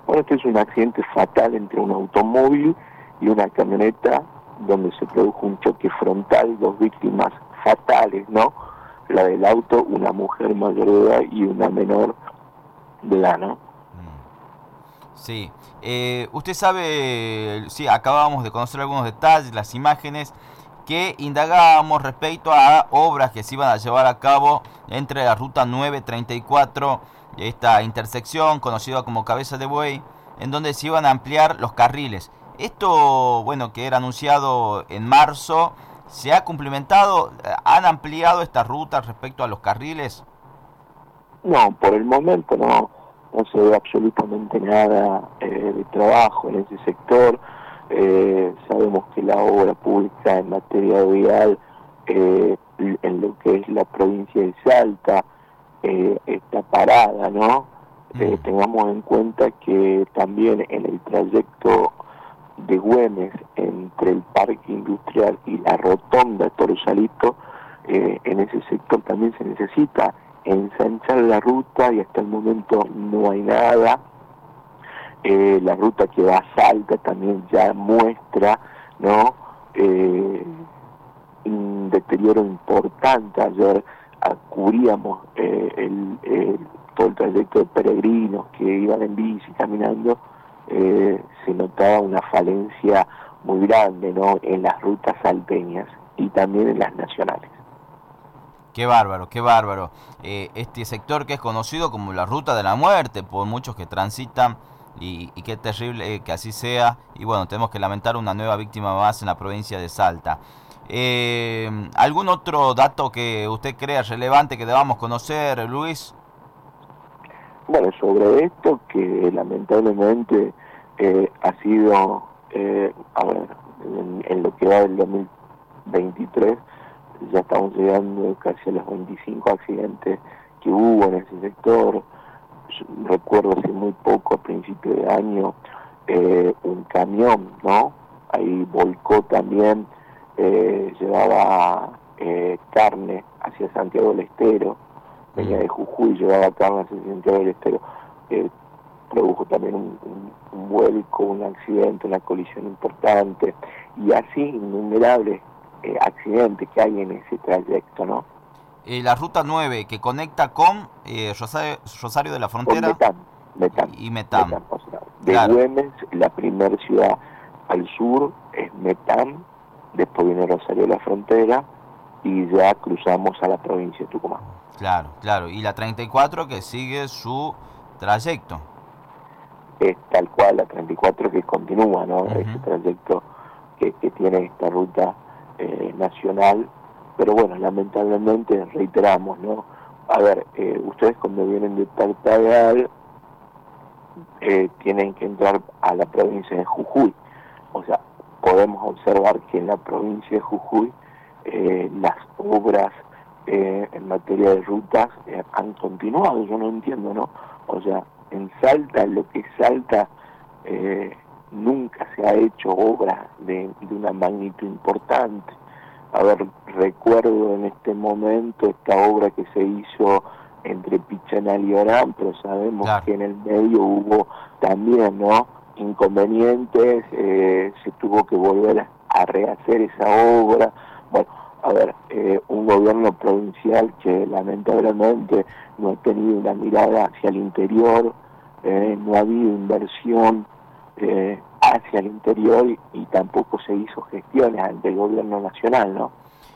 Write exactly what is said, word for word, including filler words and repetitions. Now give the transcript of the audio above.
Bueno, este es un accidente fatal entre un automóvil y una camioneta donde se produjo un choque frontal, dos víctimas fatales, ¿no? La del auto, una mujer mayor de edad y una menor de edad, ¿no? Sí. Eh, usted sabe, sí, acabamos de conocer algunos detalles, las imágenes, que indagábamos respecto a obras que se iban a llevar a cabo entre la ruta nueve treinta y cuatro, esta intersección conocida como Cabeza de Buey, en donde se iban a ampliar los carriles. Esto, bueno, que era anunciado en marzo, ¿se ha cumplimentado? ¿Han ampliado estas rutas respecto a los carriles? No, por el momento no, no se ve absolutamente nada eh, de trabajo en ese sector. Eh, sabemos que la obra pública en materia vial eh, en lo que es la provincia de Salta eh, está parada, ¿no? Mm. Eh, tengamos en cuenta que también en el trayecto de Güemes entre el parque industrial y la rotonda Torsalito, eh, en ese sector también se necesita ensanchar la ruta y hasta el momento no hay nada. Eh, la ruta que va a Salta también ya muestra, ¿no? Eh, un deterioro importante. Ayer cubríamos eh, el, el, todo el trayecto de peregrinos que iban en bici caminando, eh, se notaba una falencia muy grande, ¿no? En las rutas salteñas y también en las nacionales. Qué bárbaro, qué bárbaro. Eh, este sector que es conocido como la ruta de la muerte por muchos que transitan, y, y qué terrible que así sea. Y bueno, tenemos que lamentar una nueva víctima más en la provincia de Salta. Eh, ¿Algún otro dato que usted crea relevante que debamos conocer, Luis? Bueno, sobre esto que lamentablemente eh, ha sido, eh, a ver, en, en lo que va del dos mil veintitrés, ya estamos llegando casi a los veinticinco accidentes que hubo en ese sector. Yo recuerdo hace muy poco, a principio de año, eh, un camión, ¿no? Ahí volcó también, eh, llevaba eh, carne hacia Santiago del Estero, venía de Jujuy, llevaba carne hacia Santiago del Estero. Eh, produjo también un, un, un vuelco, un accidente, una colisión importante, y así innumerables eh, accidentes que hay en ese trayecto, ¿no? Eh, la ruta nueve que conecta con eh, Rosario, Rosario de la Frontera. Con Metán, Metán, y Metán. Metán, o sea, de claro. Güemes, la primera ciudad al sur es Metán, después viene Rosario de la Frontera y ya cruzamos a la provincia de Tucumán. Claro, claro. Y la treinta y cuatro que sigue su trayecto. Es tal cual la treinta y cuatro que continúa, ¿no? Uh-huh. Ese trayecto que, que tiene esta ruta eh, nacional. Pero bueno, lamentablemente reiteramos, ¿no? A ver, eh, ustedes cuando vienen de Tartagal eh, tienen que entrar a la provincia de Jujuy. O sea, podemos observar que en la provincia de Jujuy eh, las obras eh, en materia de rutas eh, han continuado. Yo no entiendo, ¿no? O sea, en Salta, lo que es Salta, eh, nunca se ha hecho obra de, de una magnitud importante. A ver, recuerdo en este momento esta obra que se hizo entre Pichanal y Orán, pero sabemos claro. que en el medio hubo también, ¿no? Inconvenientes, eh, se tuvo que volver a rehacer esa obra. Bueno, a ver, eh, un gobierno provincial que lamentablemente no ha tenido una mirada hacia el interior, eh, no ha habido inversión eh, hacia el interior y, y tampoco se hizo gestiones ante el gobierno nacional, ¿no?